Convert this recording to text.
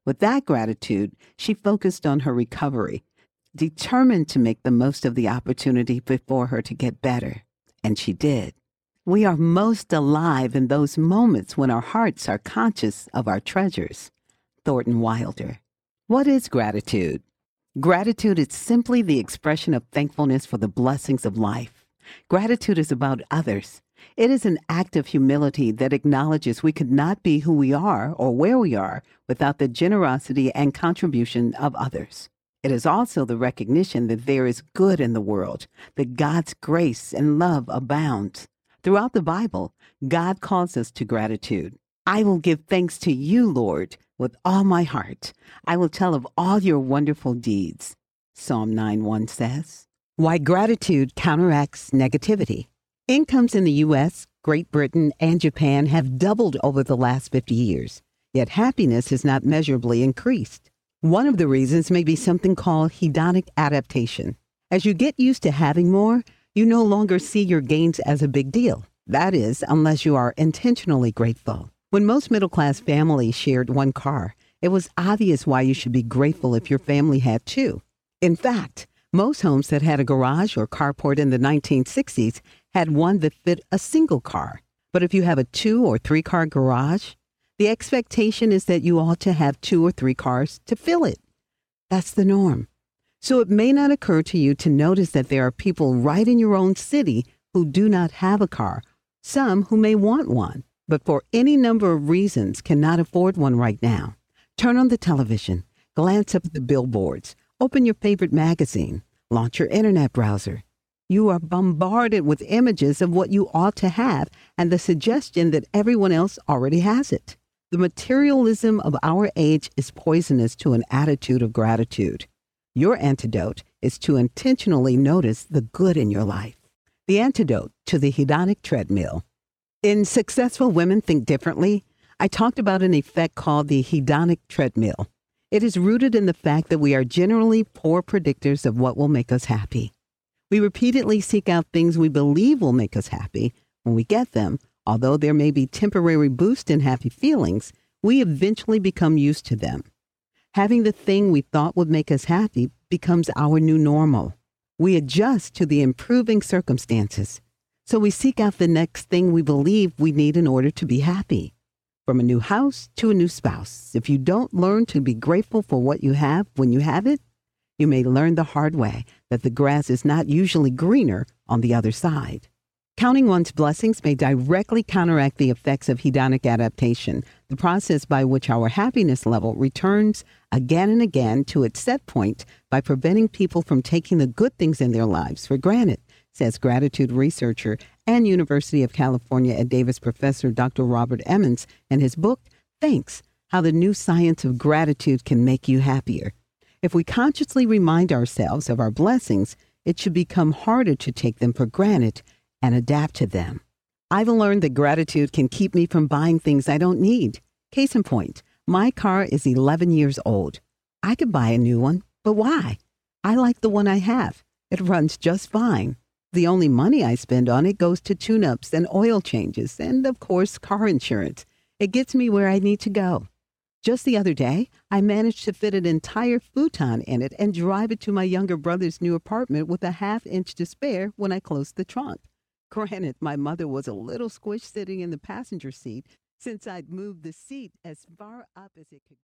With that gratitude, she focused on her recovery, determined to make the most of the opportunity before her to get better. And she did. We are most alive in those moments when our hearts are conscious of our treasures. Thornton Wilder. What is gratitude? Gratitude is simply the expression of thankfulness for the blessings of life. Gratitude is about others. It is an act of humility that acknowledges we could not be who we are or where we are without the generosity and contribution of others. It is also the recognition that there is good in the world, that God's grace and love abounds. Throughout the Bible, God calls us to gratitude. I will give thanks to you, Lord, with all my heart. I will tell of all your wonderful deeds. Psalm 9:1 says. Why gratitude counteracts negativity. Incomes in the U.S., Great Britain, and Japan have doubled over the last 50 years, yet happiness has not measurably increased. One of the reasons may be something called hedonic adaptation. As you get used to having more, you no longer see your gains as a big deal. That is, unless you are intentionally grateful. When most middle-class families shared one car, it was obvious why you should be grateful if your family had two. In fact, most homes that had a garage or carport in the 1960s had one that fit a single car. But if you have a 2 or 3 car garage, the expectation is that you ought to have 2 or 3 cars to fill it. That's the norm. So it may not occur to you to notice that there are people right in your own city who do not have a car, some who may want one, but for any number of reasons cannot afford one right now. Turn on the television, glance up at the billboards, open your favorite magazine, launch your internet browser. You are bombarded with images of what you ought to have and the suggestion that everyone else already has it. The materialism of our age is poisonous to an attitude of gratitude. Your antidote is to intentionally notice the good in your life. The antidote to the hedonic treadmill. In Successful Women Think Differently, I talked about an effect called the hedonic treadmill. It is rooted in the fact that we are generally poor predictors of what will make us happy. We repeatedly seek out things we believe will make us happy. When we get them, although there may be temporary boost in happy feelings, we eventually become used to them. Having the thing we thought would make us happy becomes our new normal. We adjust to the improving circumstances. So we seek out the next thing we believe we need in order to be happy. From a new house to a new spouse, if you don't learn to be grateful for what you have when you have it, you may learn the hard way that the grass is not usually greener on the other side. Counting one's blessings may directly counteract the effects of hedonic adaptation, the process by which our happiness level returns again and again to its set point by preventing people from taking the good things in their lives for granted, says gratitude researcher and University of California at Davis professor Dr. Robert Emmons in his book, Thanks, How the New Science of Gratitude Can Make You Happier. If we consciously remind ourselves of our blessings, it should become harder to take them for granted and adapt to them. I've learned that gratitude can keep me from buying things I don't need. Case in point, my car is 11 years old. I could buy a new one, but why? I like the one I have. It runs just fine. The only money I spend on it goes to tune-ups and oil changes and, of course, car insurance. It gets me where I need to go. Just the other day, I managed to fit an entire futon in it and drive it to my younger brother's new apartment with a half-inch to spare when I closed the trunk. Granted, my mother was a little squished sitting in the passenger seat since I'd moved the seat as far up as it could.